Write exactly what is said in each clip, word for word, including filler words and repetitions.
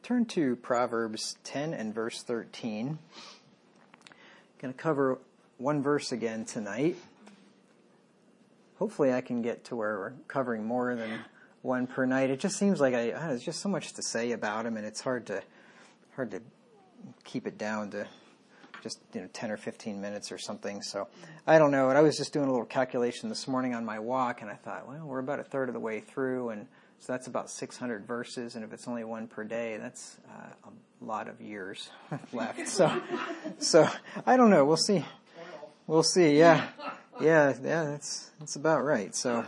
Turn to Proverbs ten and verse thirteen. I'm going to cover one verse again tonight. Hopefully I can get to where we're covering more than one per night. It just seems like I, I there's just so much to say about him, and it's hard to hard to keep it down to just, you know, ten or fifteen minutes or something. So I don't know. And I was just doing a little calculation this morning on my walk, and I thought, well, we're about a third of the way through, and so that's about six hundred verses, and if it's only one per day, that's uh, a lot of years left. So, so I don't know. We'll see. We'll see. Yeah, yeah, yeah. That's that's about right. So,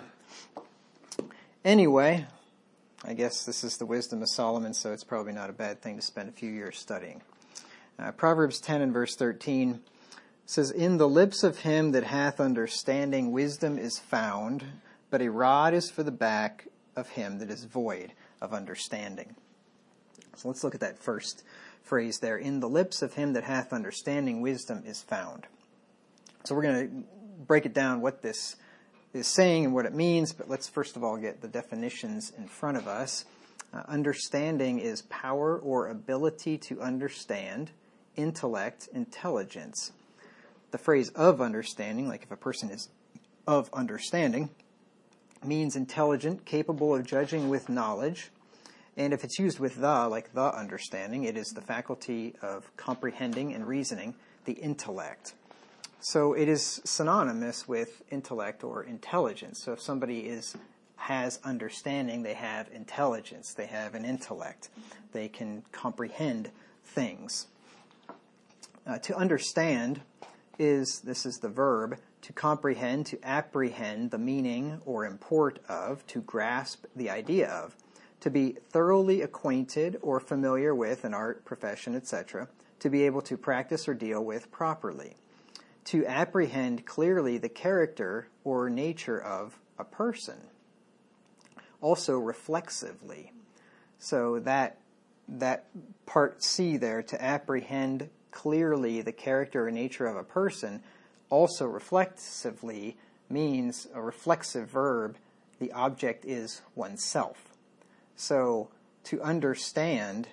anyway, I guess this is the wisdom of Solomon, so it's probably not a bad thing to spend a few years studying. Uh, Proverbs ten and verse thirteen says, "In the lips of him that hath understanding, wisdom is found, but a rod is for the back of him that is void of understanding." So let's look at that first phrase there. In the lips of him that hath understanding, wisdom is found. So we're going to break it down what this is saying and what it means, but let's first of all get the definitions in front of us. Uh, understanding is power or ability to understand, intellect, intelligence. The phrase of understanding, like if a person is of understanding, means intelligent, capable of judging with knowledge. And if it's used with the, like the understanding, it is the faculty of comprehending and reasoning, the intellect. So it is synonymous with intellect or intelligence. So if somebody is has understanding, they have intelligence, they have an intellect. They can comprehend things. Uh, to understand is, this is the verb, to comprehend, to apprehend the meaning or import of, to grasp the idea of, to be thoroughly acquainted or familiar with an art, profession, et cetera, to be able to practice or deal with properly, to apprehend clearly the character or nature of a person, also reflexively. So that that part C there, to apprehend clearly the character or nature of a person, also reflexively means a reflexive verb. The object is oneself. So to understand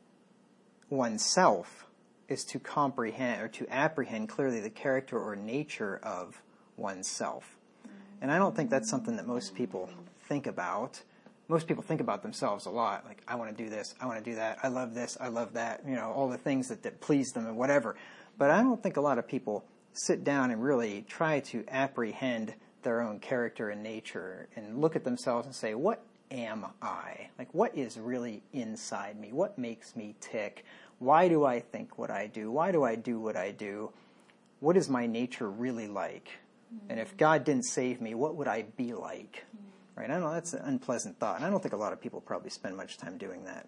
oneself is to comprehend or to apprehend clearly the character or nature of oneself. And I don't think that's something that most people think about. Most people think about themselves a lot, like, I want to do this, I want to do that, I love this, I love that, you know, all the things that, that please them and whatever. But I don't think a lot of people sit down and really try to apprehend their own character and nature and look at themselves and say, what am I? Like, what is really inside me? What makes me tick? Why do I think what I do? Why do I do what I do? What is my nature really like? Mm-hmm. And if God didn't save me, what would I be like? Mm-hmm. Right? I know that's an unpleasant thought, and I don't think a lot of people probably spend much time doing that.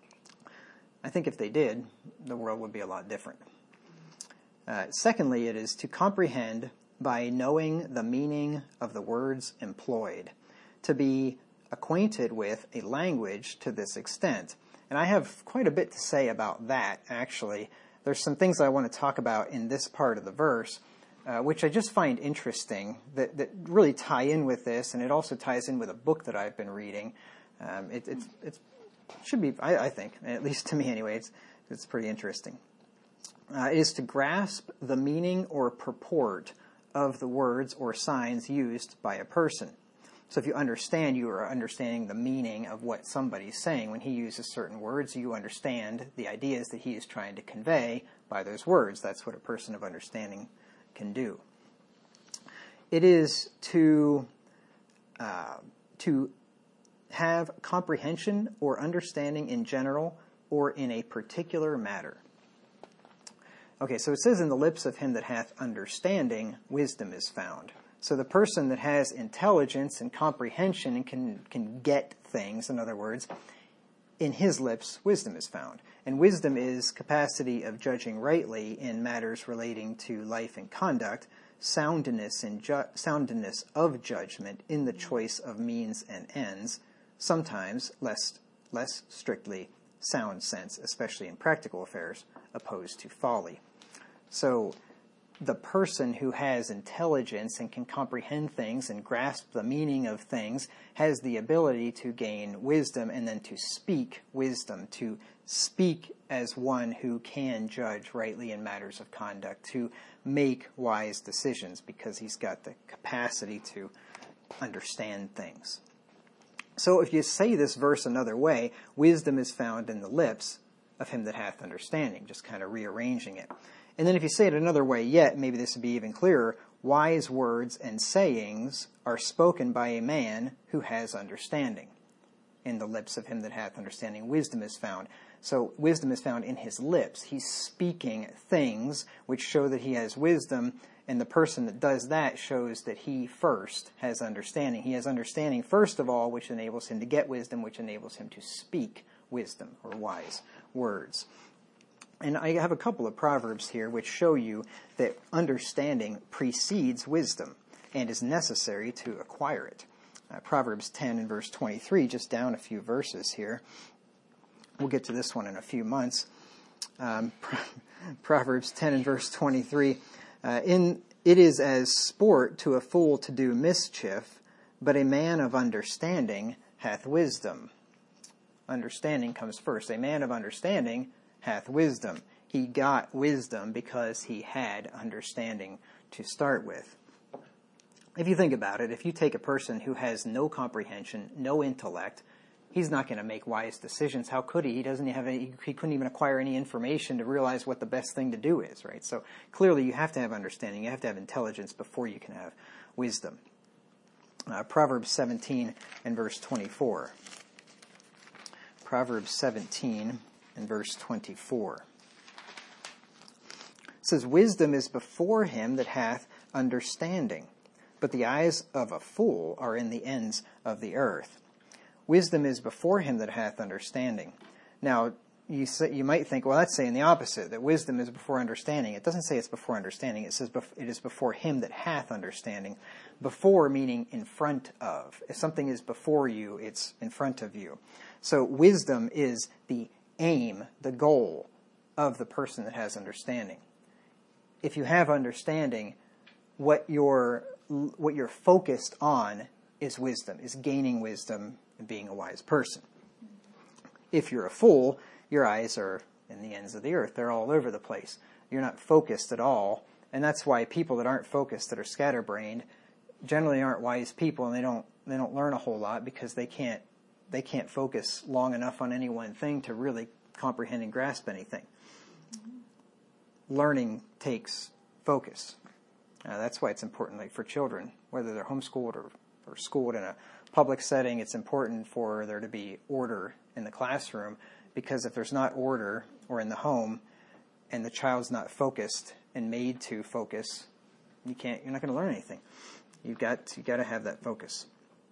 I think if they did, the world would be a lot different. Uh, secondly, it is to comprehend by knowing the meaning of the words employed, to be acquainted with a language to this extent. And I have quite a bit to say about that, actually. There's some things I want to talk about in this part of the verse, uh, which I just find interesting, that, that really tie in with this, and it also ties in with a book that I've been reading. Um, it, it's, it's, it should be, I, I think, at least to me anyway, it's, it's pretty interesting. Uh, it is to grasp the meaning or purport of the words or signs used by a person. So if you understand, you are understanding the meaning of what somebody's saying. When he uses certain words, you understand the ideas that he is trying to convey by those words. That's what a person of understanding can do. It is to uh, to have comprehension or understanding in general or in a particular matter. Okay, so it says, in the lips of him that hath understanding, wisdom is found. So the person that has intelligence and comprehension and can, can get things, in other words, in his lips, wisdom is found. And wisdom is capacity of judging rightly in matters relating to life and conduct, soundness and ju- soundness of judgment in the choice of means and ends, sometimes less, less strictly sound sense, especially in practical affairs, opposed to folly. So the person who has intelligence and can comprehend things and grasp the meaning of things has the ability to gain wisdom and then to speak wisdom, to speak as one who can judge rightly in matters of conduct, to make wise decisions because he's got the capacity to understand things. So if you say this verse another way, wisdom is found in the lips of him that hath understanding, just kind of rearranging it. And then if you say it another way yet, maybe this would be even clearer, wise words and sayings are spoken by a man who has understanding. In the lips of him that hath understanding, wisdom is found. So wisdom is found in his lips. He's speaking things which show that he has wisdom, and the person that does that shows that he first has understanding. He has understanding first of all, which enables him to get wisdom, which enables him to speak wisdom or wise words. And I have a couple of proverbs here which show you that understanding precedes wisdom and is necessary to acquire it. Uh, Proverbs ten and verse twenty-three, just down a few verses here. We'll get to this one in a few months. Um, Proverbs ten and verse twenty-three. Uh, in it is as sport to a fool to do mischief, but a man of understanding hath wisdom. Understanding comes first. A man of understanding hath wisdom. He got wisdom because he had understanding to start with. If you think about it, if you take a person who has no comprehension, no intellect, he's not going to make wise decisions. How could he? He doesn't have any, he couldn't even acquire any information to realize what the best thing to do is, right? So clearly you have to have understanding. You have to have intelligence before you can have wisdom. Uh, Proverbs seventeen and verse twenty-four. Proverbs seventeen and verse twenty-four. It says, wisdom is before him that hath understanding, but the eyes of a fool are in the ends of the earth. Wisdom is before him that hath understanding. Now, you say, you might think, well, that's saying the opposite, that wisdom is before understanding. It doesn't say it's before understanding. It says it is before him that hath understanding. Before meaning in front of. If something is before you, it's in front of you. So wisdom is the aim, the goal of the person that has understanding. If you have understanding, what you're, what you're focused on is wisdom, is gaining wisdom and being a wise person. If you're a fool, your eyes are in the ends of the earth. They're all over the place. You're not focused at all. And that's why people that aren't focused, that are scatterbrained, generally aren't wise people, and they don't they don't learn a whole lot because they can't they can't focus long enough on any one thing to really comprehend and grasp anything. Mm-hmm. Learning takes focus. Uh, that's why it's important, like for children, whether they're homeschooled or, or schooled in a public setting, it's important for there to be order in the classroom, because if there's not order, or in the home, and the child's not focused and made to focus, you can't. You're not going to learn anything. You've got you got to have that focus.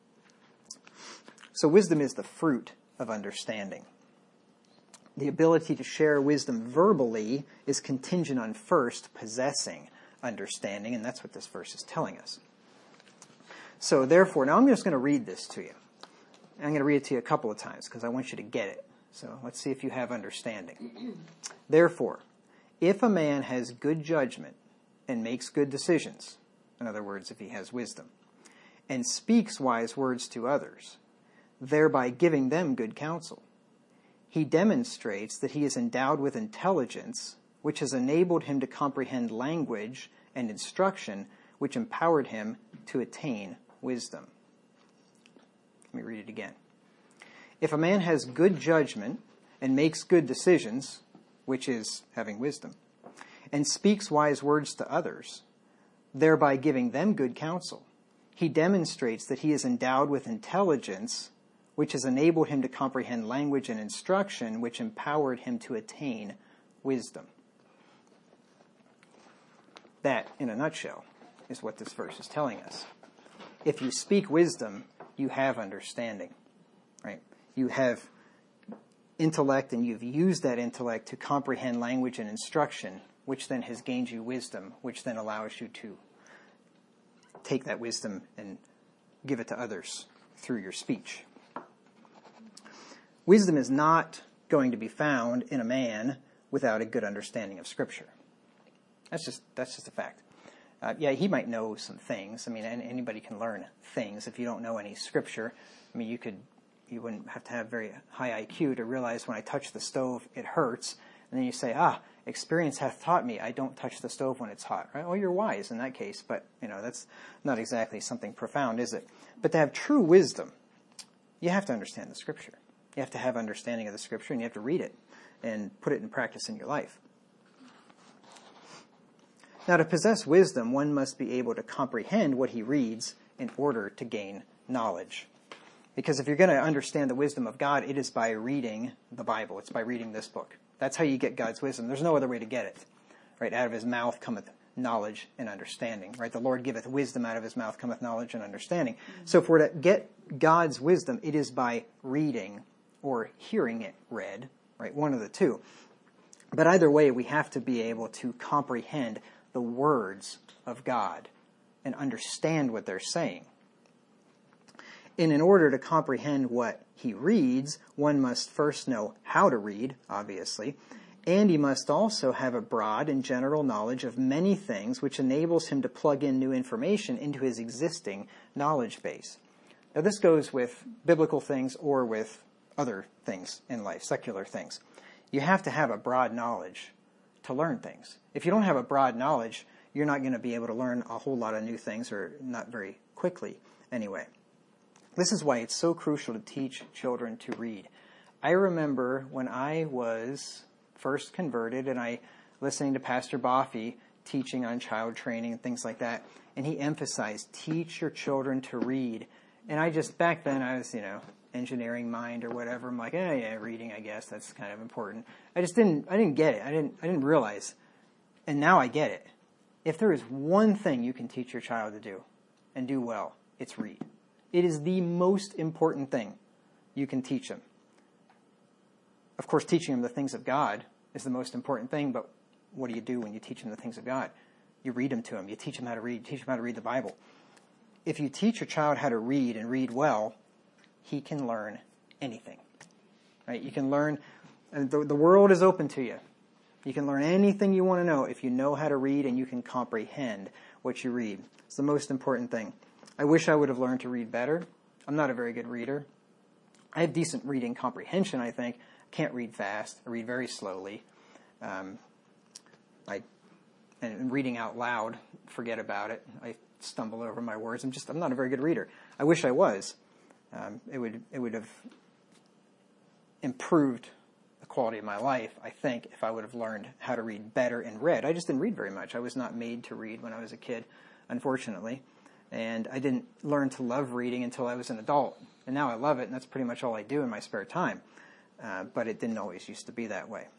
So wisdom is the fruit of understanding. The ability to share wisdom verbally is contingent on first possessing understanding, and that's what this verse is telling us. So therefore, now I'm just going to read this to you. I'm going to read it to you a couple of times because I want you to get it. So let's see if you have understanding. Therefore, if a man has good judgment and makes good decisions, in other words, if he has wisdom, and speaks wise words to others, thereby giving them good counsel, he demonstrates that he is endowed with intelligence, which has enabled him to comprehend language and instruction, which empowered him to attain wisdom. Let me read it again. If a man has good judgment and makes good decisions, which is having wisdom, and speaks wise words to others, thereby giving them good counsel, he demonstrates that he is endowed with intelligence, which has enabled him to comprehend language and instruction, which empowered him to attain wisdom. That, in a nutshell, is what this verse is telling us. If you speak wisdom, you have understanding, right? You have intellect, and you've used that intellect to comprehend language and instruction, which then has gained you wisdom, which then allows you to take that wisdom and give it to others through your speech. Wisdom is not going to be found in a man without a good understanding of Scripture. That's just that's just a fact. Uh, yeah, he might know some things. I mean, anybody can learn things. If you don't know any scripture, I mean, you could you wouldn't have to have very high I Q to realize when I touch the stove, it hurts. And then you say, ah, experience hath taught me I don't touch the stove when it's hot. Right? Well, you're wise in that case, but you know that's not exactly something profound, is it? But to have true wisdom, you have to understand the scripture. You have to have understanding of the scripture, and you have to read it and put it in practice in your life. Now, to possess wisdom, one must be able to comprehend what he reads in order to gain knowledge. Because if you're going to understand the wisdom of God, it is by reading the Bible. It's by reading this book. That's how you get God's wisdom. There's no other way to get it. Right? Out of his mouth cometh knowledge and understanding. Right? The Lord giveth wisdom, out of his mouth cometh knowledge and understanding. Mm-hmm. So if we're to get God's wisdom, it is by reading or hearing it read. Right? One of the two. But either way, we have to be able to comprehend the words of God and understand what they're saying. And in order to comprehend what he reads, one must first know how to read, obviously, and he must also have a broad and general knowledge of many things, which enables him to plug in new information into his existing knowledge base. Now, this goes with biblical things or with other things in life, secular things. You have to have a broad knowledge to learn things. If you don't have a broad knowledge, you're not going to be able to learn a whole lot of new things, or not very quickly anyway. This is why it's so crucial to teach children to read. I remember when I was first converted and I listening to Pastor Boffey teaching on child training and things like that, and he emphasized, teach your children to read. And I just, back then I was, you know, engineering mind or whatever. I'm like, eh, yeah, reading, I guess that's kind of important. I just didn't, I didn't get it. I didn't, I didn't realize. And now I get it. If there is one thing you can teach your child to do and do well, it's read. It is the most important thing you can teach them. Of course, teaching them the things of God is the most important thing, but what do you do when you teach them the things of God? You read them to them. You teach them how to read. You teach them how to read the Bible. If you teach your child how to read and read well, he can learn anything. Right? You can learn, and the, the world is open to you. You can learn anything you want to know if you know how to read and you can comprehend what you read. It's the most important thing. I wish I would have learned to read better. I'm not a very good reader. I have decent reading comprehension, I think. I can't read fast. I read very slowly. Um, I and reading out loud, forget about it. I stumble over my words. I'm just I'm not a very good reader. I wish I was. Um, it would it would have improved the quality of my life, I think, if I would have learned how to read better and read. I just didn't read very much. I was not made to read when I was a kid, unfortunately. And I didn't learn to love reading until I was an adult. And now I love it, and that's pretty much all I do in my spare time. Uh, but it didn't always used to be that way.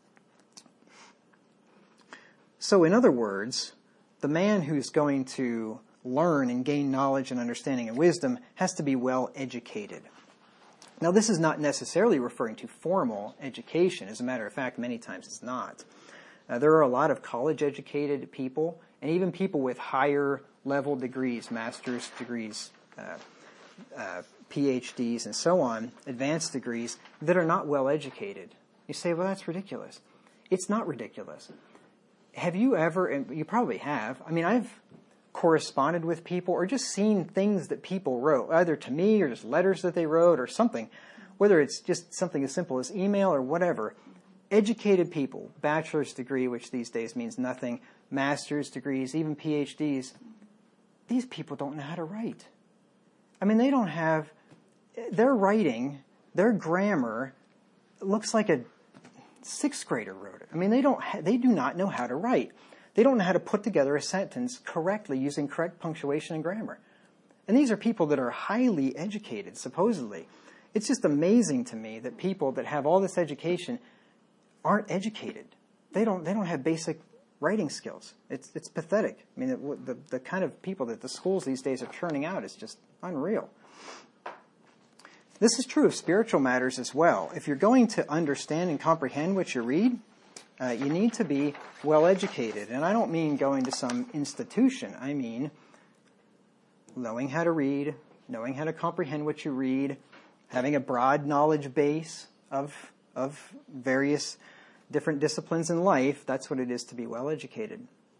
So in other words, the man who's going to learn and gain knowledge and understanding and wisdom has to be well educated. Now, this is not necessarily referring to formal education. As a matter of fact, many times it's not. Uh, there are a lot of college-educated people, and even people with higher level degrees, master's degrees, uh, uh, P H Ds, and so on, advanced degrees, that are not well educated. You say, well, that's ridiculous. It's not ridiculous. Have you ever, and you probably have, I mean, I've corresponded with people or just seen things that people wrote, either to me or just letters that they wrote or something, whether it's just something as simple as email or whatever. Educated people, bachelor's degree, which these days means nothing, master's degrees, even P H Ds, these people don't know how to write. I mean, they don't have, their writing, their grammar looks like a sixth grader wrote it. I mean, they don't, ha- they do not know how to write. They don't know how to put together a sentence correctly using correct punctuation and grammar. And these are people that are highly educated, supposedly. It's just amazing to me that people that have all this education aren't educated. They don't, they don't have basic writing skills. It's, it's pathetic. I mean, it, the, the kind of people that the schools these days are churning out is just unreal. This is true of spiritual matters as well. If you're going to understand and comprehend what you read, uh, you need to be well educated. And I don't mean going to some institution. I mean knowing how to read, knowing how to comprehend what you read, having a broad knowledge base of of various different disciplines in life. That's what it is to be well educated.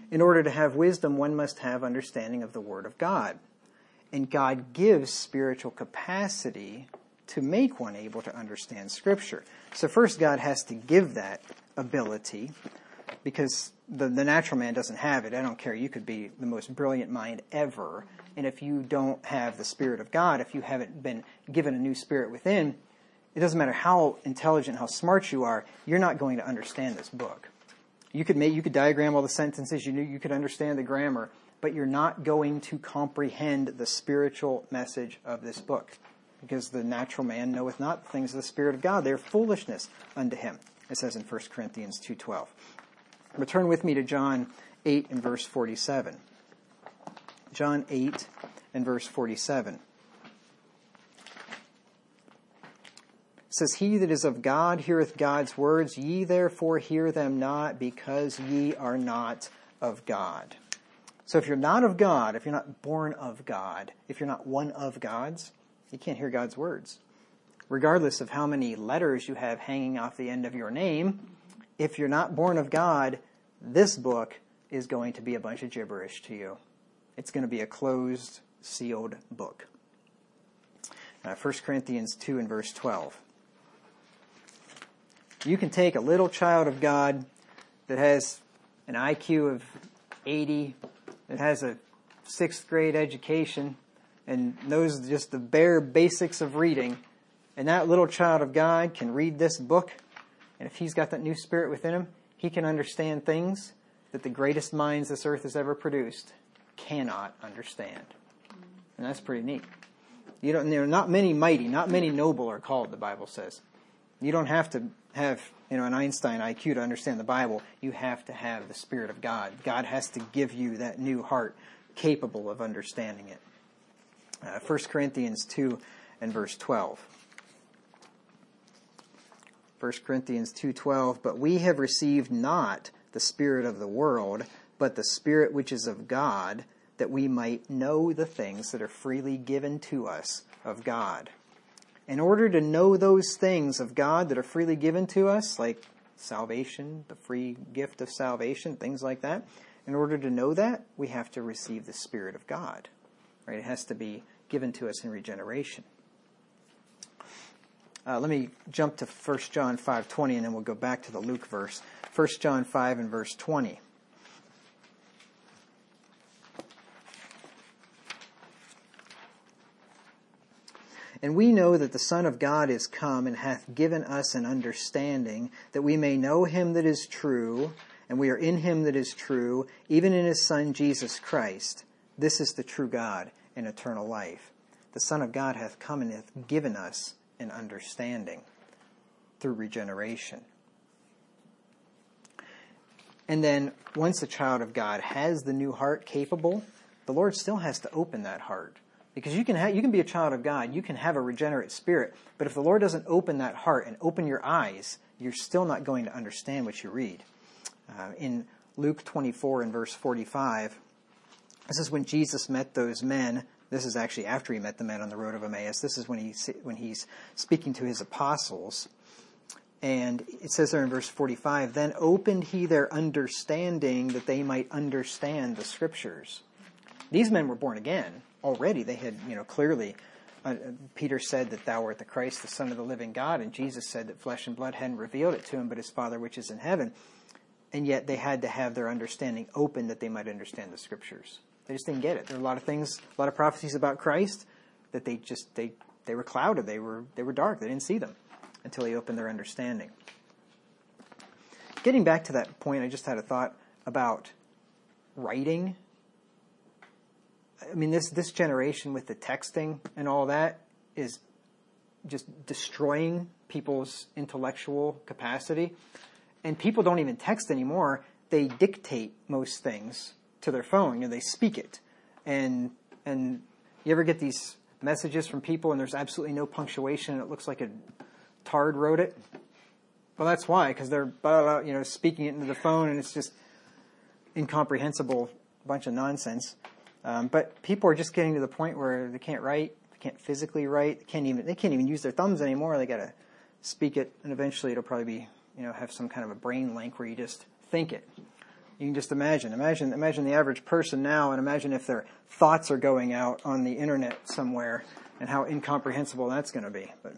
In order to have wisdom, one must have understanding of the Word of God. And God gives spiritual capacity to make one able to understand Scripture. So first, God has to give that ability, because the, the natural man doesn't have it. I don't care. You could be the most brilliant mind ever, and if you don't have the Spirit of God, if you haven't been given a new spirit within, it doesn't matter how intelligent, how smart you are, you're not going to understand this book. You could make, you could diagram all the sentences, you knew you could understand the grammar, but you're not going to comprehend the spiritual message of this book, because the natural man knoweth not the things of the Spirit of God. They are foolishness unto him, it says in First Corinthians two twelve. Return with me to John eight and verse forty-seven. John eight and verse forty-seven. It says, He that is of God heareth God's words, ye therefore hear them not, because ye are not of God. So if you're not of God, if you're not born of God, if you're not one of God's, you can't hear God's words. Regardless of how many letters you have hanging off the end of your name, if you're not born of God, this book is going to be a bunch of gibberish to you. It's going to be a closed, sealed book. Uh, First Corinthians two and verse twelve. You can take a little child of God that has an I Q of eighty, that has a sixth grade education, and knows just the bare basics of reading, and that little child of God can read this book, and if he's got that new spirit within him, he can understand things that the greatest minds this earth has ever produced cannot understand. And that's pretty neat. You don't, there are not many mighty, not many noble are called, the Bible says. You don't have to have, you know, an Einstein I Q to understand the Bible. You have to have the Spirit of God. God has to give you that new heart capable of understanding it. Uh, First Corinthians two and verse twelve. First Corinthians two twelve, But we have received not the spirit of the world, but the Spirit which is of God, that we might know the things that are freely given to us of God. In order to know those things of God that are freely given to us, like salvation, the free gift of salvation, things like that, in order to know that, we have to receive the Spirit of God. Right? It has to be given to us in regeneration. Uh, let me jump to First John five twenty, and then we'll go back to the Luke verse. First John five and verse twenty. And we know that the Son of God is come, and hath given us an understanding, that we may know him that is true, and we are in him that is true, even in his Son Jesus Christ. This is the true God and eternal life. The Son of God hath come and hath given us an understanding through regeneration. And then, once a child of God has the new heart capable, the Lord still has to open that heart. Because you can have, you can be a child of God, you can have a regenerate spirit, but if the Lord doesn't open that heart and open your eyes, you're still not going to understand what you read. Uh, in Luke twenty-four and verse forty-five, this is when Jesus met those men. This is actually after he met the men on the road of Emmaus. This is when he when he's speaking to his apostles. And it says there in verse forty-five, Then opened he their understanding, that they might understand the Scriptures. These men were born again. Already they had, you know, clearly, uh, Peter said that thou art the Christ, the Son of the living God, and Jesus said that flesh and blood hadn't revealed it to him, but his Father which is in heaven. And yet they had to have their understanding open that they might understand the Scriptures. They just didn't get it. There are a lot of things, a lot of prophecies about Christ that they just, they, they were clouded, they were, they were dark, they didn't see them until he opened their understanding. Getting back to that point, I just had a thought about writing. I mean, this, this generation with the texting and all that is just destroying people's intellectual capacity. And people don't even text anymore. They dictate most things to their phone. You know, they speak it. And and you ever get these messages from people and there's absolutely no punctuation and it looks like a tard wrote it? Well, that's why, because they're blah, blah, you know speaking it into the phone and it's just incomprehensible bunch of nonsense. Um, but people are just getting to the point where they can't write, they can't physically write, they can't even they can't even use their thumbs anymore. They got to speak it, and eventually it'll probably be you know have some kind of a brain link where you just think it. You can just imagine. Imagine imagine the average person now, and imagine if their thoughts are going out on the internet somewhere, and how incomprehensible that's going to be. But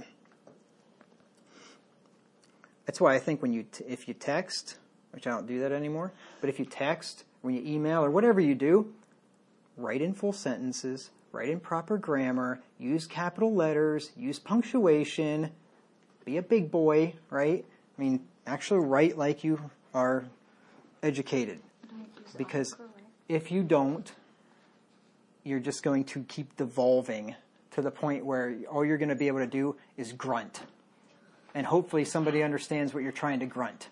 that's why I think when you t- if you text, which I don't do that anymore, but if you text, when you email, or whatever you do, write in full sentences, write in proper grammar, use capital letters, use punctuation, be a big boy, right? I mean, actually write like you are educated. Because if you don't, you're just going to keep devolving to the point where all you're going to be able to do is grunt. And hopefully somebody understands what you're trying to grunt.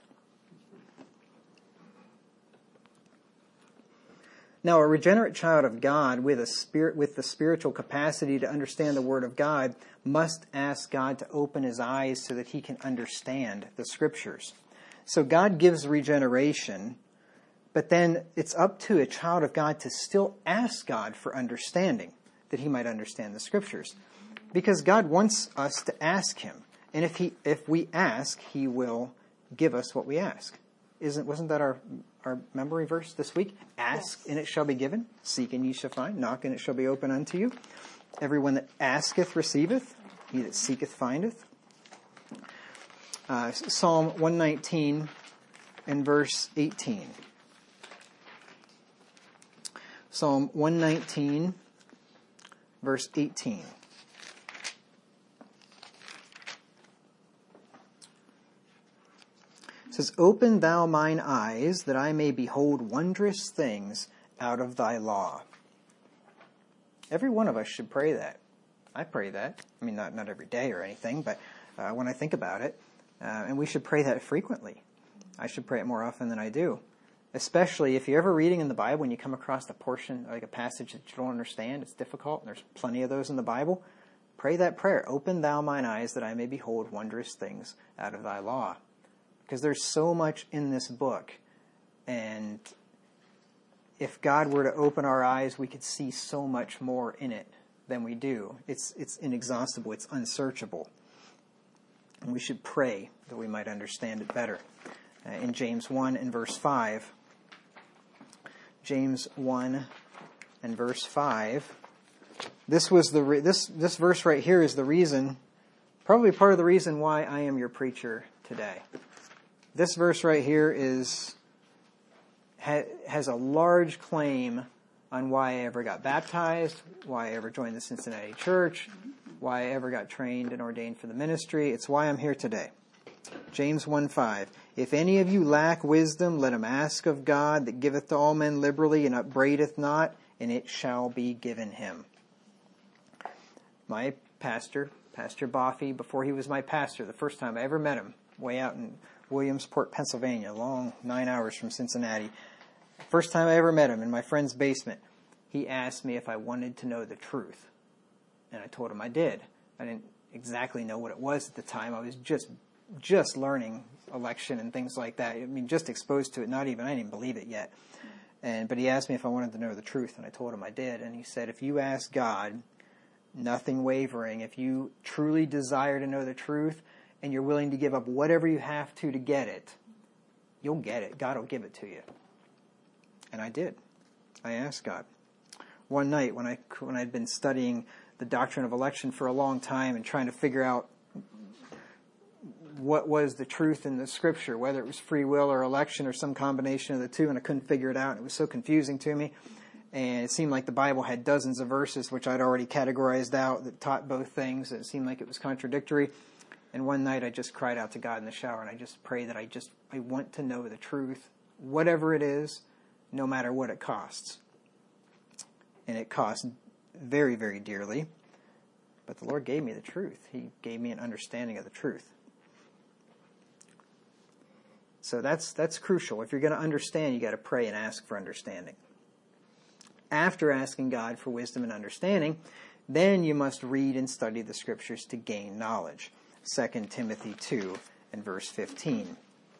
Now, a regenerate child of God with a spirit, with the spiritual capacity to understand the Word of God must ask God to open his eyes so that he can understand the Scriptures. So God gives regeneration, but then it's up to a child of God to still ask God for understanding, that he might understand the Scriptures. Because God wants us to ask him. And if he, if we ask, he will give us what we ask. Isn't, wasn't that our, our memory verse this week? Ask, yes. And it shall be given. Seek, and ye shall find. Knock, and it shall be open unto you. Everyone that asketh receiveth. He that seeketh findeth. Uh, Psalm one nineteen and verse eighteen. Psalm one nineteen, verse eighteen. It says, "Open thou mine eyes, that I may behold wondrous things out of thy law." Every one of us should pray that. I pray that. I mean, not, not every day or anything, but uh, when I think about it. Uh, and we should pray that frequently. I should pray it more often than I do. Especially if you're ever reading in the Bible and you come across a portion, like a passage that you don't understand, it's difficult, and there's plenty of those in the Bible. Pray that prayer. Open thou mine eyes, that I may behold wondrous things out of thy law. Because there's so much in this book. And if God were to open our eyes, we could see so much more in it than we do. It's it's inexhaustible. It's unsearchable. And we should pray that we might understand it better. Uh, in James one and verse five. James one and verse five. This was the re- this this verse right here is the reason, probably part of the reason why I am your preacher today. This verse right here is ha, has a large claim on why I ever got baptized, why I ever joined the Cincinnati church, why I ever got trained and ordained for the ministry. It's why I'm here today. James one five. "If any of you lack wisdom, let him ask of God, that giveth to all men liberally, and upbraideth not, and it shall be given him." My pastor, Pastor Boffey, before he was my pastor, the first time I ever met him, way out in Williamsport, Pennsylvania, long nine hours from Cincinnati. First time I ever met him in my friend's basement, he asked me if I wanted to know the truth. And I told him I did. I didn't exactly know what it was at the time. I was just just learning election and things like that. I mean, just exposed to it. Not even, I didn't even believe it yet. And but he asked me if I wanted to know the truth, and I told him I did. And he said, if you ask God, nothing wavering, if you truly desire to know the truth, and you're willing to give up whatever you have to to get it, you'll get it. God will give it to you. And I did. I asked God. One night when I when I'd been studying the doctrine of election for a long time and trying to figure out what was the truth in the Scripture, whether it was free will or election or some combination of the two, and I couldn't figure it out. It was so confusing to me. And it seemed like the Bible had dozens of verses which I'd already categorized out that taught both things. It seemed like it was contradictory. And one night I just cried out to God in the shower, and I just prayed that I just, I want to know the truth, whatever it is, no matter what it costs. And it cost very, very dearly. But the Lord gave me the truth. He gave me an understanding of the truth. So that's that's crucial. If you're going to understand, you got to pray and ask for understanding. After asking God for wisdom and understanding, then you must read and study the Scriptures to gain knowledge. Second Timothy two and verse fifteen.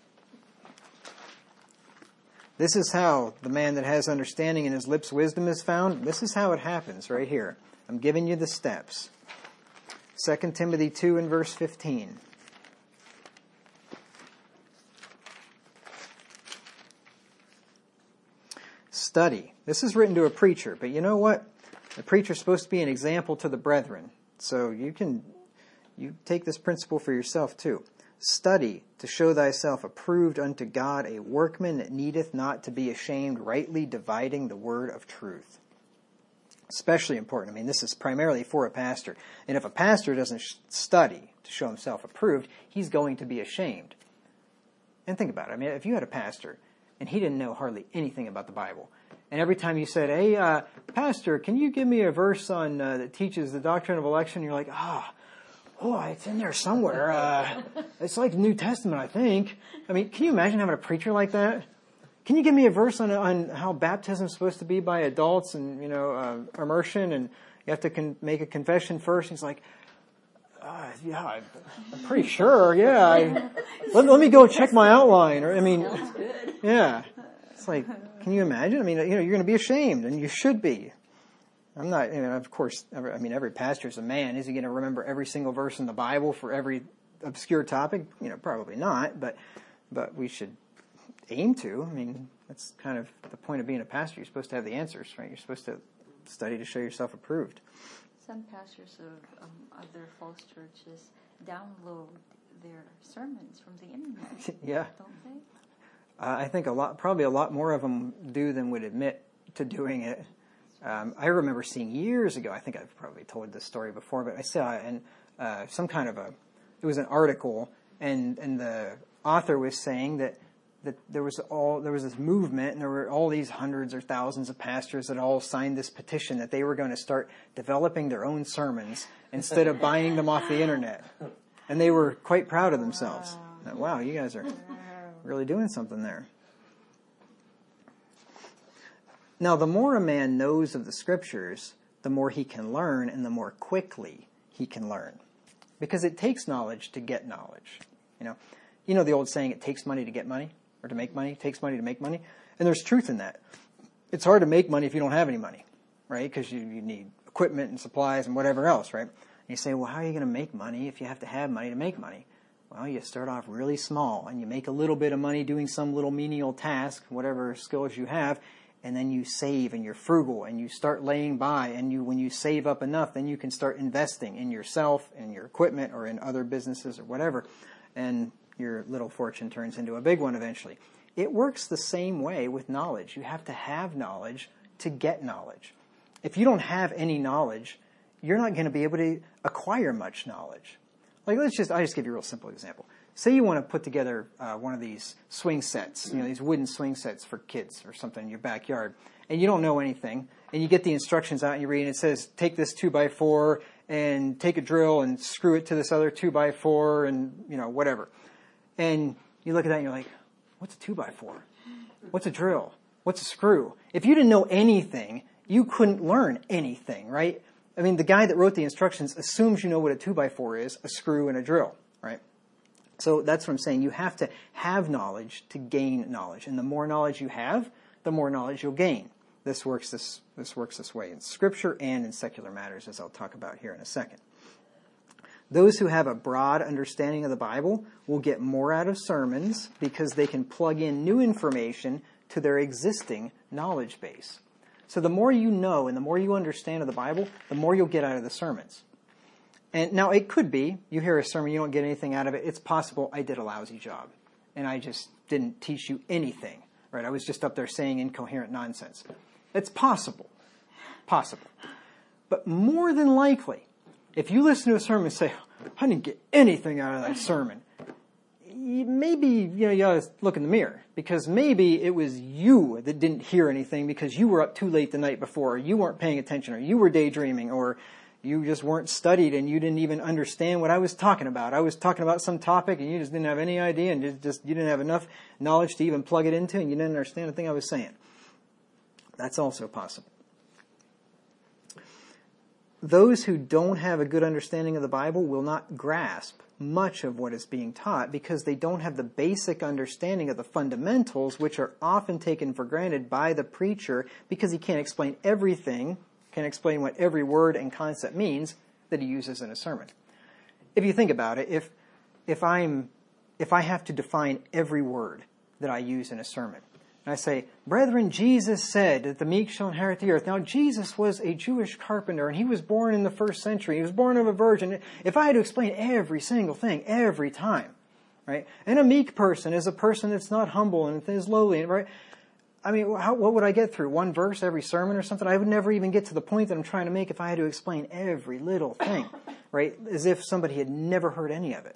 This is how the man that has understanding in his lips wisdom is found. This is how it happens right here. I'm giving you the steps. Second Timothy two and verse fifteen. study. This is written to a preacher, but you know what? The preacher's supposed to be an example to the brethren. So you can you take this principle for yourself too. Study to show thyself approved unto God, a workman that needeth not to be ashamed, rightly dividing the word of truth. Especially important. I mean, this is primarily for a pastor. And if a pastor doesn't sh- study to show himself approved, he's going to be ashamed. And think about it. I mean, if you had a pastor and he didn't know hardly anything about the Bible, and every time you said, hey, uh, pastor, can you give me a verse on uh, that teaches the doctrine of election? You're like, ah, oh, oh, it's in there somewhere. Uh, it's like the New Testament, I think. I mean, can you imagine having a preacher like that? Can you give me a verse on on how baptism is supposed to be by adults and, you know, uh, immersion, and you have to con- make a confession first? He's like, uh, yeah, I, I'm pretty sure. Yeah, I, let, let me go check my outline. Or I mean, yeah, it's like, can you imagine? I mean, you know, you're going to be ashamed, and you should be. I'm not. You know, of course. Every, I mean, every pastor is a man. Is he going to remember every single verse in the Bible for every obscure topic? You know, probably not. But but we should aim to. I mean, that's kind of the point of being a pastor. You're supposed to have the answers, right? You're supposed to study to show yourself approved. Some pastors of um, other false churches download their sermons from the internet. Yeah. Don't they? Uh, I think a lot, probably a lot more of them do than would admit to doing it. Um, I remember seeing years ago, I think I've probably told this story before, but I saw it in uh, some kind of a, it was an article, and, and the author was saying that that there was all there was this movement, and there were all these hundreds or thousands of pastors that all signed this petition that they were going to start developing their own sermons instead of buying them off the internet. And they were quite proud of themselves. Wow, wow, you guys are really doing something there. Now, the more a man knows of the Scriptures, the more he can learn, and the more quickly he can learn. Because it takes knowledge to get knowledge. You know, you know the old saying, it takes money to get money? Or to make money, it takes money to make money. And there's truth in that. It's hard to make money if you don't have any money, right? Because you, you need equipment and supplies and whatever else, right? And you say, well, how are you going to make money if you have to have money to make money? Well, you start off really small, and you make a little bit of money doing some little menial task, whatever skills you have, and then you save, and you're frugal, and you start laying by, and you when you save up enough, then you can start investing in yourself, in your equipment, or in other businesses or whatever, and your little fortune turns into a big one eventually. It works the same way with knowledge. You have to have knowledge to get knowledge. If you don't have any knowledge, you're not going to be able to acquire much knowledge. Like, let's just, I'll just give you a real simple example. Say you want to put together uh, one of these swing sets, you know, these wooden swing sets for kids or something in your backyard, and you don't know anything, and you get the instructions out and you read, and it says, take this two by four and take a drill and screw it to this other two by four and, you know, whatever. And you look at that and you're like, what's a two by four? What's a drill? What's a screw? If you didn't know anything, you couldn't learn anything, right? I mean, the guy that wrote the instructions assumes you know what a two by four is, a screw and a drill, right? So that's what I'm saying. You have to have knowledge to gain knowledge. And the more knowledge you have, the more knowledge you'll gain. This works this, this works this way in Scripture and in secular matters, as I'll talk about here in a second. Those who have a broad understanding of the Bible will get more out of sermons because they can plug in new information to their existing knowledge base. So the more you know and the more you understand of the Bible, the more you'll get out of the sermons. And now it could be, you hear a sermon, you don't get anything out of it. It's possible I did a lousy job and I just didn't teach you anything, right? I was just up there saying incoherent nonsense. It's possible. Possible. But more than likely, if you listen to a sermon and say, I didn't get anything out of that sermon, maybe you know you ought to look in the mirror, because maybe it was you that didn't hear anything because you were up too late the night before, or you weren't paying attention, or you were daydreaming, or you just weren't studied and you didn't even understand what I was talking about. I was talking about some topic and you just didn't have any idea, and just, just you didn't have enough knowledge to even plug it into, and you didn't understand the thing I was saying. That's also possible. Those who don't have a good understanding of the Bible will not grasp much of what is being taught because they don't have the basic understanding of the fundamentals, which are often taken for granted by the preacher because he can't explain everything, can't explain what every word and concept means that he uses in a sermon. If you think about it, if if I'm if I have to define every word that I use in a sermon, and I say, "Brethren, Jesus said that the meek shall inherit the earth." Now, Jesus was a Jewish carpenter, and he was born in the first century. He was born of a virgin. If I had to explain every single thing, every time, right? And a meek person is a person that's not humble and is lowly, right? I mean, how, what would I get through? One verse every sermon or something? I would never even get to the point that I'm trying to make if I had to explain every little thing, right? As if somebody had never heard any of it.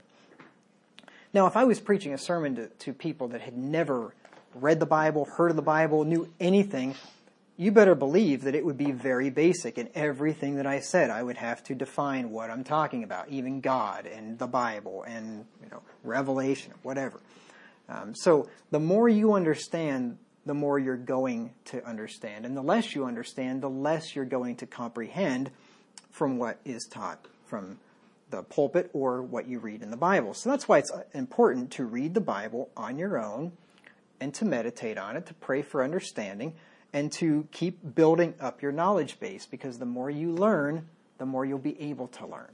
Now, if I was preaching a sermon to, to people that had never read the Bible, heard of the Bible, knew anything, you better believe that it would be very basic in everything that I said. I would have to define what I'm talking about, even God and the Bible and, you know, Revelation, whatever. Um, so the more you understand, the more you're going to understand. And the less you understand, the less you're going to comprehend from what is taught from the pulpit or what you read in the Bible. So that's why it's important to read the Bible on your own and to meditate on it, to pray for understanding, and to keep building up your knowledge base, because the more you learn, the more you'll be able to learn.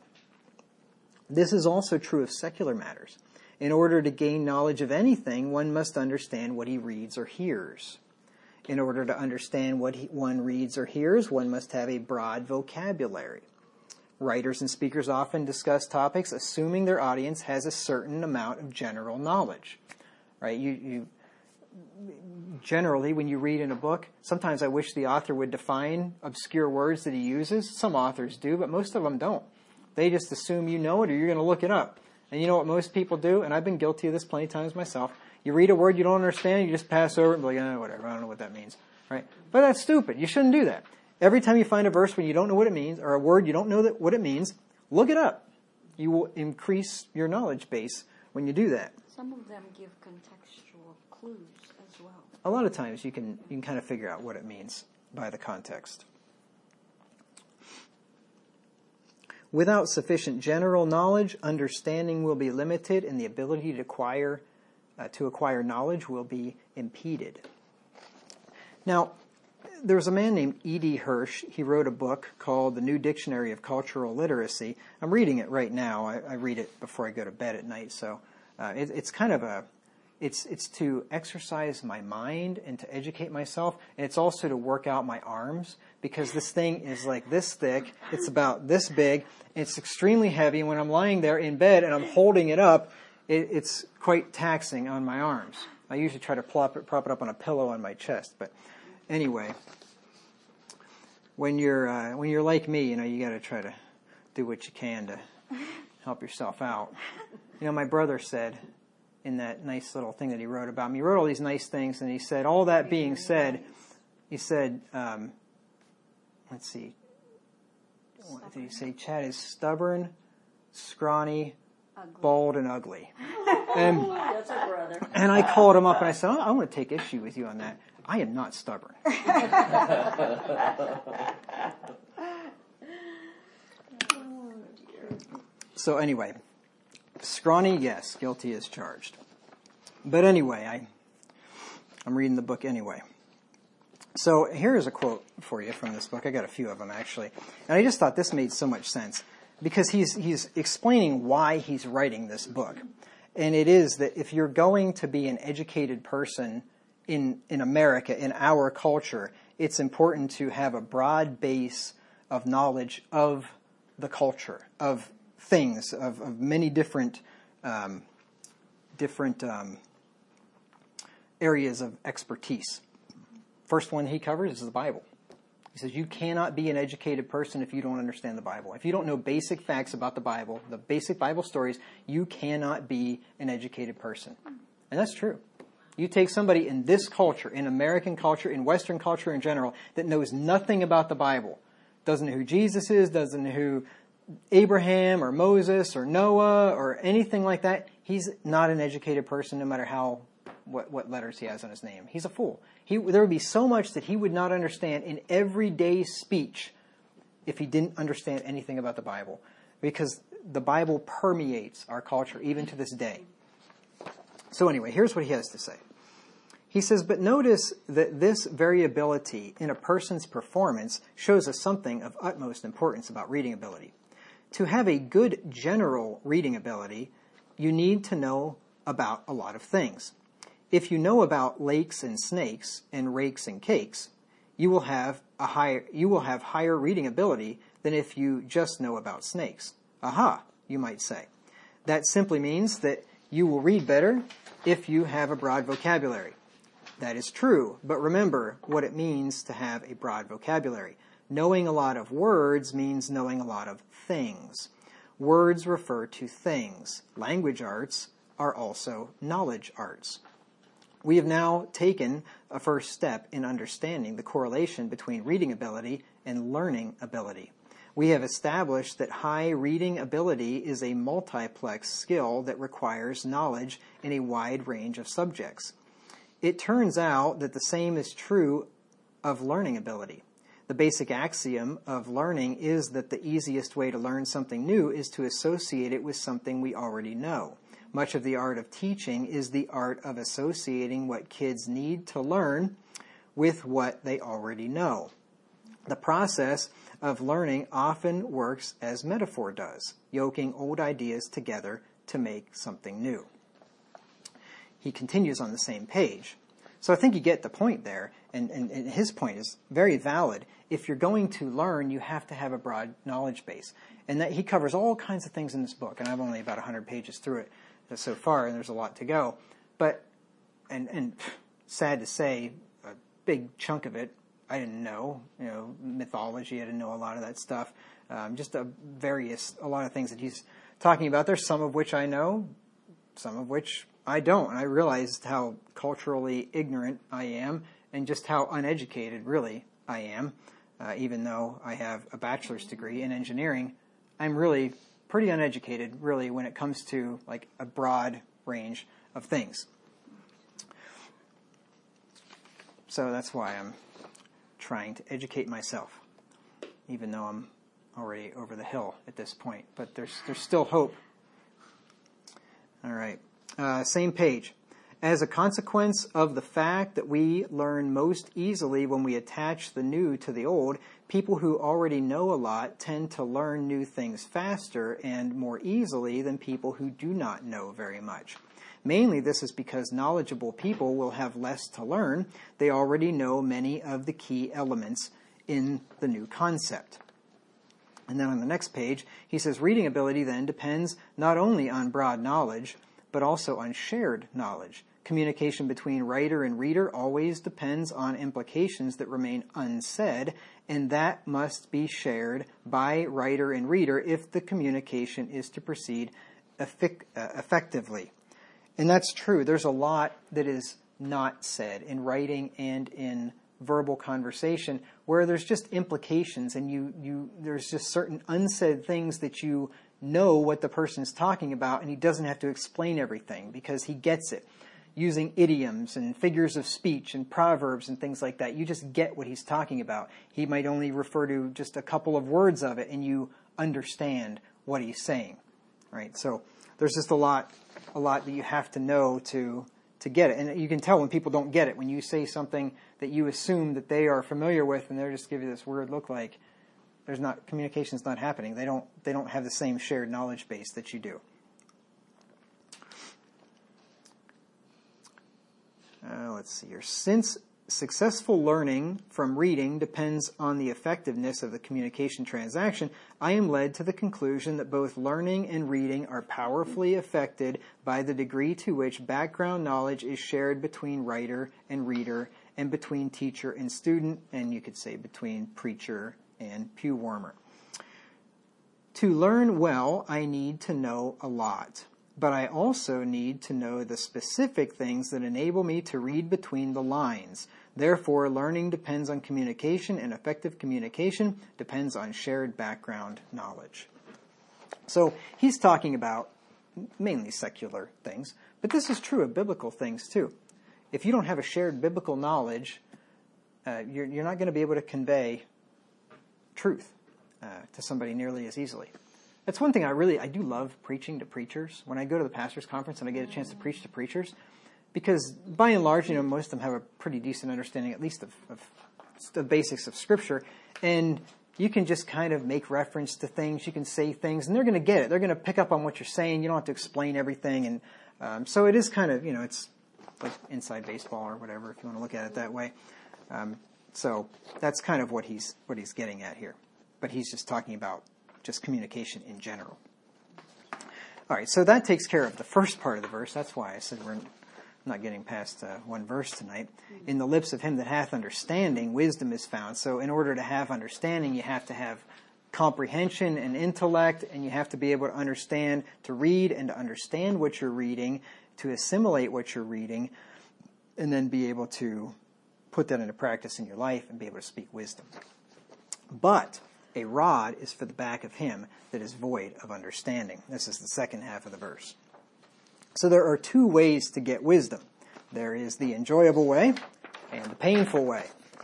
This is also true of secular matters. In order to gain knowledge of anything, one must understand what he reads or hears. In order to understand what he, one reads or hears, one must have a broad vocabulary. Writers and speakers often discuss topics assuming their audience has a certain amount of general knowledge. Right? You, you generally, when you read in a book, sometimes I wish the author would define obscure words that he uses. Some authors do, but most of them don't. They just assume you know it or you're going to look it up. And you know what most people do? And I've been guilty of this plenty of times myself. You read a word you don't understand, you just pass over it and be like, oh, whatever, I don't know what that means. Right? But that's stupid. You shouldn't do that. Every time you find a verse when you don't know what it means, or a word you don't know that, what it means, look it up. You will increase your knowledge base when you do that. Some of them give contextual clues as well. A lot of times you can you can kind of figure out what it means by the context. Without sufficient general knowledge, understanding will be limited, and the ability to acquire uh, to acquire knowledge will be impeded. Now, there's a man named E D Hirsch. He wrote a book called The New Dictionary of Cultural Literacy. I'm reading it right now. I, I read it before I go to bed at night, so uh, it, it's kind of a it's it's to exercise my mind and to educate myself, and it's also to work out my arms, because this thing is like this thick. It's about this big. It's extremely heavy, and when I'm lying there in bed and I'm holding it up, it, it's quite taxing on my arms. I usually try to plop it, prop it up on a pillow on my chest, but anyway, when you're uh, when you're like me, you know, you got to try to do what you can to help yourself out. You know, my brother said in that nice little thing that he wrote about me, he wrote all these nice things, and he said, all that being said, he said, um, let's see, what did he say? Chad is stubborn, scrawny, ugly. Bald, and ugly. And, that's a brother. And I called him up and I said, oh, I want to take issue with you on that. I am not stubborn. Oh, dear. So anyway, scrawny, yes, guilty as charged. But anyway, I, I'm reading the book anyway. So here is a quote for you from this book. I got a few of them, actually. And I just thought this made so much sense, because he's he's explaining why he's writing this book. And it is that if you're going to be an educated person in in America, in our culture, it's important to have a broad base of knowledge of the culture, of things, of, of many different um, different um, areas of expertise. First one he covers is the Bible. He says you cannot be an educated person if you don't understand the Bible. If you don't know basic facts about the Bible, the basic Bible stories, you cannot be an educated person. And that's true. You take somebody in this culture, in American culture, in Western culture in general, that knows nothing about the Bible, doesn't know who Jesus is, doesn't know who Abraham or Moses or Noah or anything like that, he's not an educated person no matter how what, what letters he has on his name. He's a fool. He, there would be so much that he would not understand in everyday speech if he didn't understand anything about the Bible, because the Bible permeates our culture even to this day. So anyway, here's what he has to say. He says, but notice that this variability in a person's performance shows us something of utmost importance about reading ability. To have a good general reading ability, you need to know about a lot of things. If you know about lakes and snakes and rakes and cakes, you will have a higher you will have higher reading ability than if you just know about snakes. Aha, you might say. That simply means that you will read better if you have a broad vocabulary. That is true, but remember what it means to have a broad vocabulary. Knowing a lot of words means knowing a lot of things. Words refer to things. Language arts are also knowledge arts. We have now taken a first step in understanding the correlation between reading ability and learning ability. We have established that high reading ability is a multiplex skill that requires knowledge in a wide range of subjects. It turns out that the same is true of learning ability. The basic axiom of learning is that the easiest way to learn something new is to associate it with something we already know. Much of the art of teaching is the art of associating what kids need to learn with what they already know. The process of learning often works as metaphor does, yoking old ideas together to make something new. He continues on the same page. So I think you get the point there, and, and, and his point is very valid. If you're going to learn, you have to have a broad knowledge base. And that he covers all kinds of things in this book, and I'm only about one hundred pages through it so far, and there's a lot to go. But, and, and sad to say, a big chunk of it I didn't know, you know, mythology, I didn't know a lot of that stuff. Um, just a various, a lot of things that he's talking about. There's some of which I know, some of which I don't. And I realized how culturally ignorant I am and just how uneducated, really, I am. Uh, even though I have a bachelor's degree in engineering, I'm really pretty uneducated, really, when it comes to, like, a broad range of things. So that's why I'm trying to educate myself, even though I'm already over the hill at this point. But there's there's still hope. All right. Uh, same page. As a consequence of the fact that we learn most easily when we attach the new to the old, people who already know a lot tend to learn new things faster and more easily than people who do not know very much. Mainly this is because knowledgeable people will have less to learn. They already know many of the key elements in the new concept. And then on the next page, he says reading ability then depends not only on broad knowledge, but also on shared knowledge. Communication between writer and reader always depends on implications that remain unsaid, and that must be shared by writer and reader if the communication is to proceed effic- uh, effectively. And that's true. There's a lot that is not said in writing and in verbal conversation where there's just implications and you, you there's just certain unsaid things that you know what the person's talking about, and he doesn't have to explain everything because he gets it. Using idioms and figures of speech and proverbs and things like that, you just get what he's talking about. He might only refer to just a couple of words of it and you understand what he's saying, right? So there's just a lot a lot that you have to know to to get it. And you can tell when people don't get it. When you say something that you assume that they are familiar with and they're just giving you this weird look like, there's not, communication's not happening. They don't they don't have the same shared knowledge base that you do. Uh, let's see here. Since successful learning from reading depends on the effectiveness of the communication transaction, I am led to the conclusion that both learning and reading are powerfully affected by the degree to which background knowledge is shared between writer and reader and between teacher and student, and you could say between preacher and pew warmer. To learn well, I need to know a lot. But I also need to know the specific things that enable me to read between the lines. Therefore, learning depends on communication, and effective communication depends on shared background knowledge. So he's talking about mainly secular things, but this is true of biblical things too. If you don't have a shared biblical knowledge, uh, you're, you're not going to be able to convey truth uh, to somebody nearly as easily. That's one thing I really, I do love preaching to preachers. When I go to the pastor's conference and I get a chance to preach to preachers, because by and large, you know, most of them have a pretty decent understanding, at least of, of the basics of Scripture, and you can just kind of make reference to things, you can say things, and they're going to get it. They're going to pick up on what you're saying. You don't have to explain everything, and um, so it is kind of, you know, it's like inside baseball or whatever, if you want to look at it that way. Um, so that's kind of what he's what he's getting at here. But he's just talking about just communication in general. All right, so that takes care of the first part of the verse. That's why I said we're not getting past uh, one verse tonight. In the lips of him that hath understanding, wisdom is found. So in order to have understanding, you have to have comprehension and intellect, and you have to be able to understand, to read and to understand what you're reading, to assimilate what you're reading, and then be able to put that into practice in your life and be able to speak wisdom. But a rod is for the back of him that is void of understanding. This is the second half of the verse. So there are two ways to get wisdom. There is the enjoyable way and the painful way.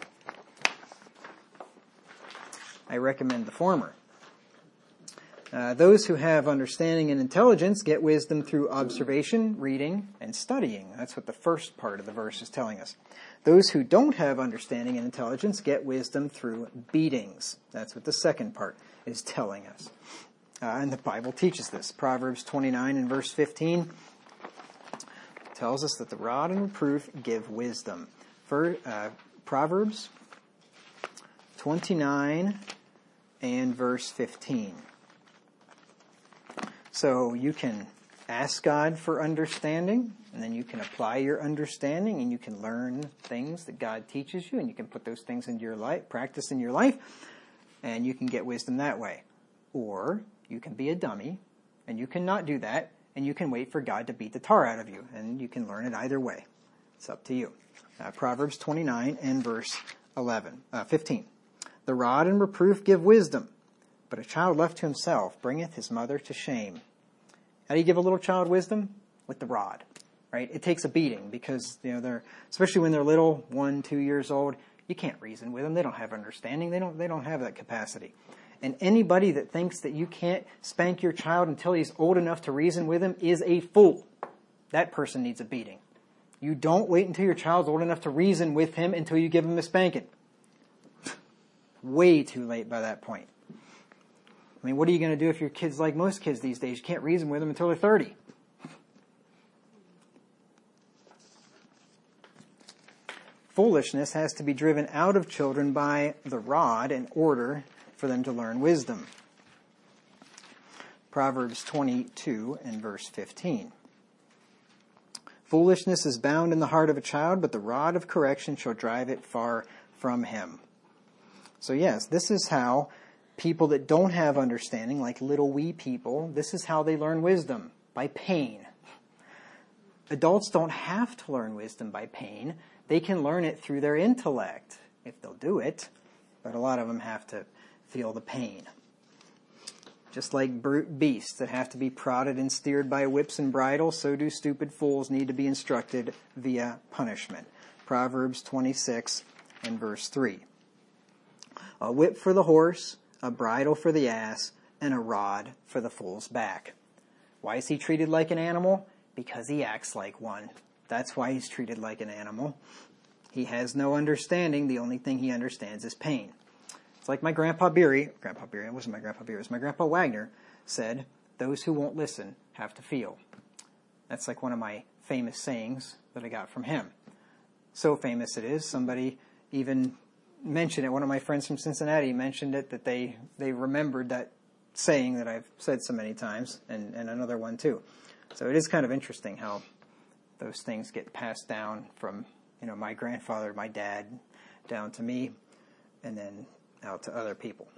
I recommend the former. Uh, those who have understanding and intelligence get wisdom through observation, reading, and studying. That's what the first part of the verse is telling us. Those who don't have understanding and intelligence get wisdom through beatings. That's what the second part is telling us. Uh, and the Bible teaches this. Proverbs twenty-nine and verse fifteen tells us that the rod and reproof give wisdom. For, uh, Proverbs twenty-nine and verse fifteen. So you can ask God for understanding, and then you can apply your understanding, and you can learn things that God teaches you, and you can put those things into your life, practice in your life, and you can get wisdom that way. Or you can be a dummy, and you cannot do that, and you can wait for God to beat the tar out of you, and you can learn it either way. It's up to you. Uh, Proverbs twenty-nine and verse eleven, uh, fifteen. The rod and reproof give wisdom, but a child left to himself bringeth his mother to shame. How do you give a little child wisdom? With the rod, right? It takes a beating because, you know, they're, especially when they're little, one, two years old, you can't reason with them. They don't have understanding. They don't, they don't have that capacity. And anybody that thinks that you can't spank your child until he's old enough to reason with him is a fool. That person needs a beating. You don't wait until your child's old enough to reason with him until you give him a spanking. Way too late by that point. I mean, what are you going to do if your kid's like most kids these days? You can't reason with them until they're thirty. Foolishness has to be driven out of children by the rod in order for them to learn wisdom. Proverbs twenty-two and verse fifteen. Foolishness is bound in the heart of a child, but the rod of correction shall drive it far from him. So yes, this is how people that don't have understanding, like little wee people, this is how they learn wisdom, by pain. Adults don't have to learn wisdom by pain. They can learn it through their intellect, if they'll do it. But a lot of them have to feel the pain. Just like brute beasts that have to be prodded and steered by whips and bridles, so do stupid fools need to be instructed via punishment. Proverbs twenty-six and verse three. A whip for the horse, a bridle for the ass, and a rod for the fool's back. Why is he treated like an animal? Because he acts like one. That's why he's treated like an animal. He has no understanding. The only thing he understands is pain. It's like my Grandpa Beery, Grandpa Beery, it wasn't my Grandpa Beery, it was my Grandpa Wagner, said, those who won't listen have to feel. That's like one of my famous sayings that I got from him. So famous it is, somebody even mentioned it. One of my friends from Cincinnati mentioned it, that they, they remembered that saying that I've said so many times, and, and another one too. So it is kind of interesting how those things get passed down from, you know, my grandfather, my dad, down to me, and then out to other people.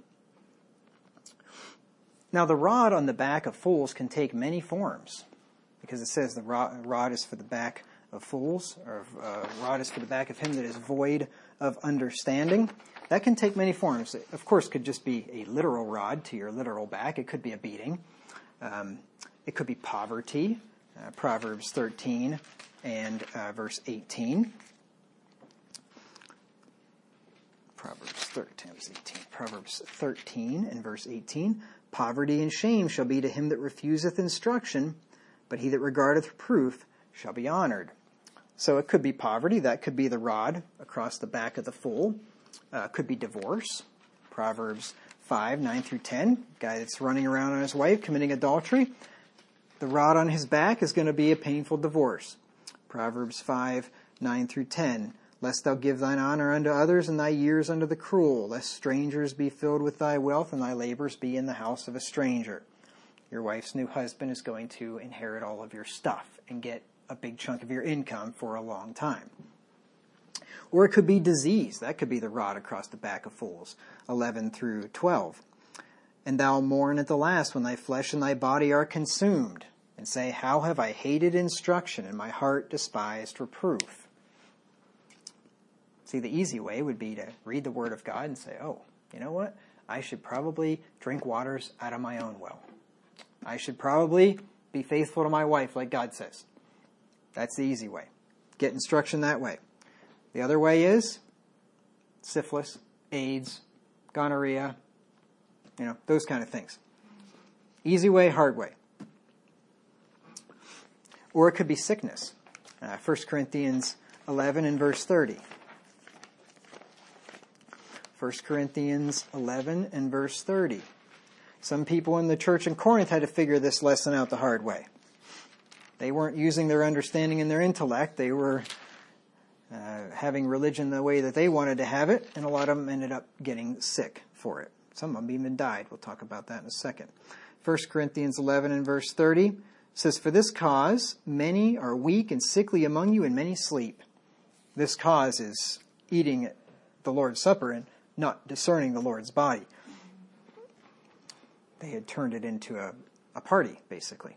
Now, the rod on the back of fools can take many forms, because it says the rod, rod is for the back of fools, or uh, rod is for the back of him that is void of understanding. That can take many forms. It, of course, could just be a literal rod to your literal back. It could be a beating. Um, it could be poverty. Uh, Proverbs thirteen and uh, verse eighteen. Proverbs thirteen, eighteen. Proverbs thirteen and verse eighteen. Poverty and shame shall be to him that refuseth instruction, but he that regardeth reproof shall be honored. So it could be poverty. That could be the rod across the back of the fool. Uh, it could be divorce. Proverbs five, nine through ten. Guy that's running around on his wife, committing adultery. The rod on his back is going to be a painful divorce. Proverbs five, nine through ten. Lest thou give thine honor unto others, and thy years unto the cruel, lest strangers be filled with thy wealth, and thy labors be in the house of a stranger. Your wife's new husband is going to inherit all of your stuff and get a big chunk of your income for a long time. Or it could be disease. That could be the rod across the back of fools. eleven through twelve. And thou mourn at the last when thy flesh and thy body are consumed, and say, how have I hated instruction, and my heart despised reproof. See, the easy way would be to read the Word of God and say, oh, you know what? I should probably drink waters out of my own well. I should probably be faithful to my wife like God says. That's the easy way. Get instruction that way. The other way is syphilis, AIDS, gonorrhea, you know, those kind of things. Easy way, hard way. Or it could be sickness. Uh, First Corinthians eleven and verse thirty. First Corinthians eleven and verse thirty. Some people in the church in Corinth had to figure this lesson out the hard way. They weren't using their understanding and their intellect. They were uh, having religion the way that they wanted to have it, and a lot of them ended up getting sick for it. Some of them even died. We'll talk about that in a second. First Corinthians eleven and verse thirty says, for this cause many are weak and sickly among you, and many sleep. This cause is eating the Lord's Supper and not discerning the Lord's body. They had turned it into a, a party, basically.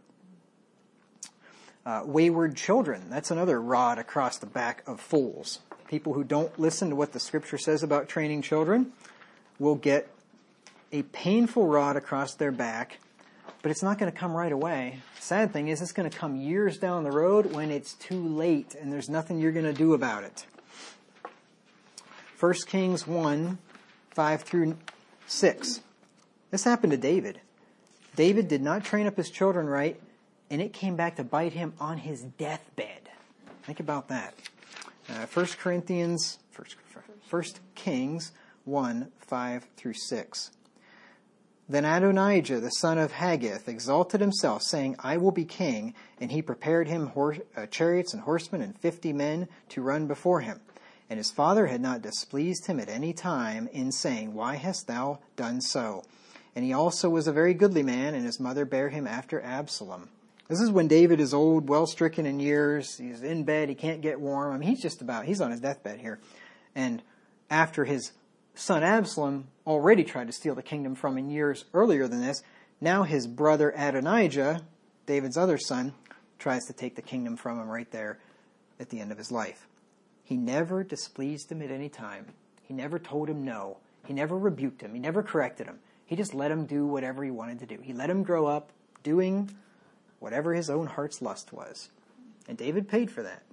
Uh, wayward children, that's another rod across the back of fools. People who don't listen to what the Scripture says about training children will get a painful rod across their back, but it's not going to come right away. Sad thing is, it's going to come years down the road when it's too late, and there's nothing you're going to do about it. First Kings one, five through six. This happened to David. David did not train up his children right, and it came back to bite him on his deathbed. Think about that. Uh, First Corinthians, First, First Kings one, five through six. Then Adonijah, the son of Haggith, exalted himself, saying, I will be king. And he prepared him horse, uh, chariots and horsemen and fifty men to run before him. And his father had not displeased him at any time in saying, why hast thou done so? And he also was a very goodly man, and his mother bare him after Absalom. This is when David is old, well-stricken in years. He's in bed. He can't get warm. I mean, he's just about, he's on his deathbed here. And after his son Absalom already tried to steal the kingdom from him years earlier than this, now his brother Adonijah, David's other son, tries to take the kingdom from him right there at the end of his life. He never displeased him at any time. He never told him no. He never rebuked him. He never corrected him. He just let him do whatever he wanted to do. He let him grow up doing whatever his own heart's lust was. And David paid for that.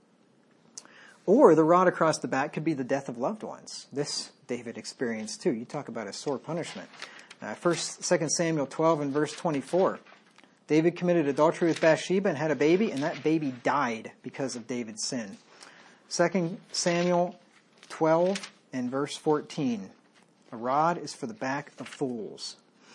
Or the rod across the back could be the death of loved ones. This David experienced too. You talk about a sore punishment. Uh, First, Second Samuel twelve and verse twenty-four. David committed adultery with Bathsheba and had a baby, and that baby died because of David's sin. Second Samuel twelve and verse fourteen. A rod is for the back of fools.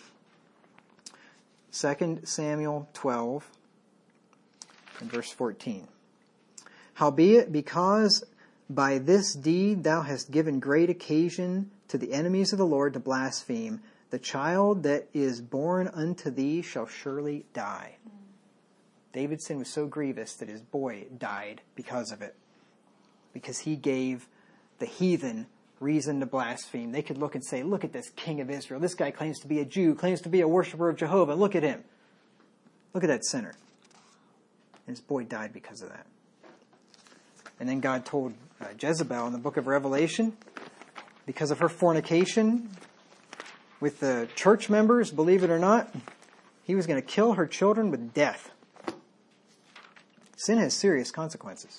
Second Samuel twelve and verse fourteen. Howbeit, because by this deed thou hast given great occasion to the enemies of the Lord to blaspheme, the child that is born unto thee shall surely die. Mm. David's sin was so grievous that his boy died because of it. Because he gave the heathen reason to blaspheme. They could look and say, look at this king of Israel. This guy claims to be a Jew, claims to be a worshiper of Jehovah. Look at him. Look at that sinner. And his boy died because of that. And then God told uh, Jezebel in the book of Revelation, because of her fornication with the church members, believe it or not, he was going to kill her children with death. Sin has serious consequences.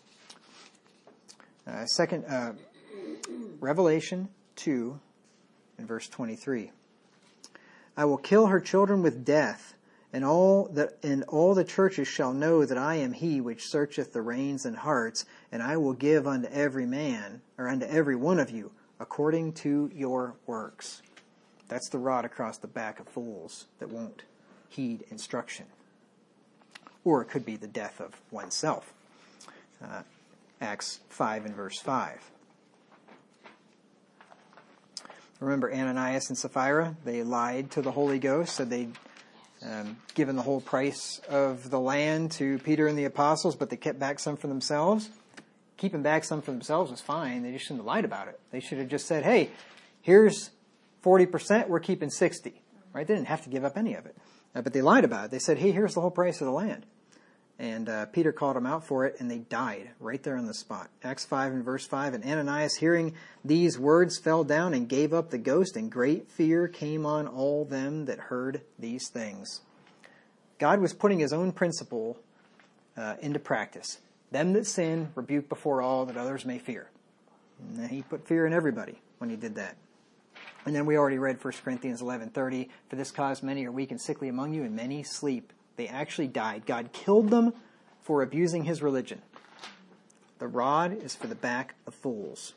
Uh, second, uh, Revelation two and verse twenty-three. I will kill her children with death, and all the, and all the churches shall know that I am he which searcheth the reins and hearts, and I will give unto every man, or unto every one of you, according to your works. That's the rod across the back of fools that won't heed instruction. Or it could be the death of oneself. uh, Acts five and verse five. Remember Ananias and Sapphira? They lied to the Holy Ghost, said they'd um, given the whole price of the land to Peter and the apostles, but they kept back some for themselves. Keeping back some for themselves was fine. They just shouldn't have lied about it. They should have just said, hey, here's forty percent, we're keeping sixty. Right? They didn't have to give up any of it. Uh, but they lied about it. They said, hey, here's the whole price of the land. And uh, Peter called them out for it, and they died right there on the spot. Acts five and verse five, and Ananias, hearing these words, fell down and gave up the ghost, and great fear came on all them that heard these things. God was putting his own principle uh, into practice. Them that sin, rebuke before all, that others may fear. And he put fear in everybody when he did that. And then we already read First Corinthians eleven thirty, for this cause many are weak and sickly among you, and many sleep. They actually died. God killed them for abusing his religion. The rod is for the back of fools.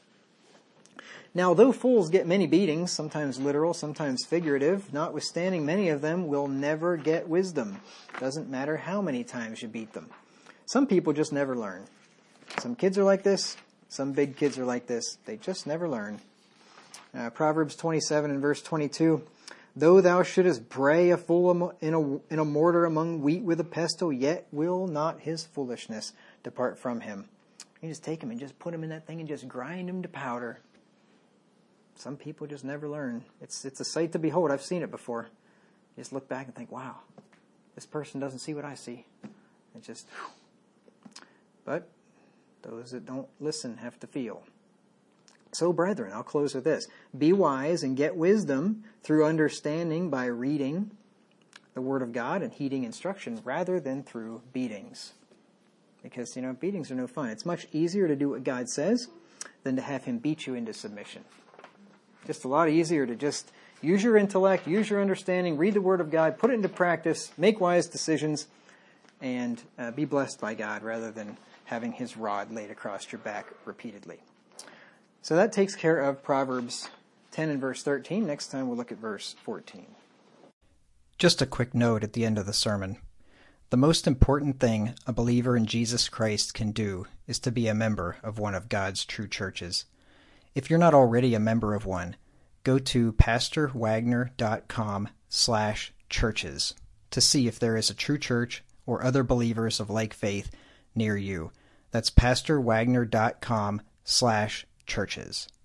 Now, though fools get many beatings, sometimes literal, sometimes figurative, notwithstanding many of them will never get wisdom. Doesn't matter how many times you beat them. Some people just never learn. Some kids are like this. Some big kids are like this. They just never learn. Uh, Proverbs twenty-seven and verse twenty-two. Though thou shouldest bray a fool in a, in a mortar among wheat with a pestle, yet will not his foolishness depart from him. You just take him and just put him in that thing and just grind him to powder. Some people just never learn. It's it's a sight to behold. I've seen it before. You just look back and think, wow, this person doesn't see what I see. It just, whew. But those that don't listen have to feel. So, brethren, I'll close with this. Be wise and get wisdom through understanding by reading the Word of God and heeding instruction rather than through beatings. Because, you know, beatings are no fun. It's much easier to do what God says than to have him beat you into submission. Just a lot easier to just use your intellect, use your understanding, read the Word of God, put it into practice, make wise decisions, and uh, be blessed by God rather than having his rod laid across your back repeatedly. So that takes care of Proverbs ten and verse thirteen. Next time we'll look at verse fourteen. Just a quick note at the end of the sermon. The most important thing a believer in Jesus Christ can do is to be a member of one of God's true churches. If you're not already a member of one, go to pastorwagner.com slash churches to see if there is a true church or other believers of like faith near you. That's pastorwagner.com slash churches.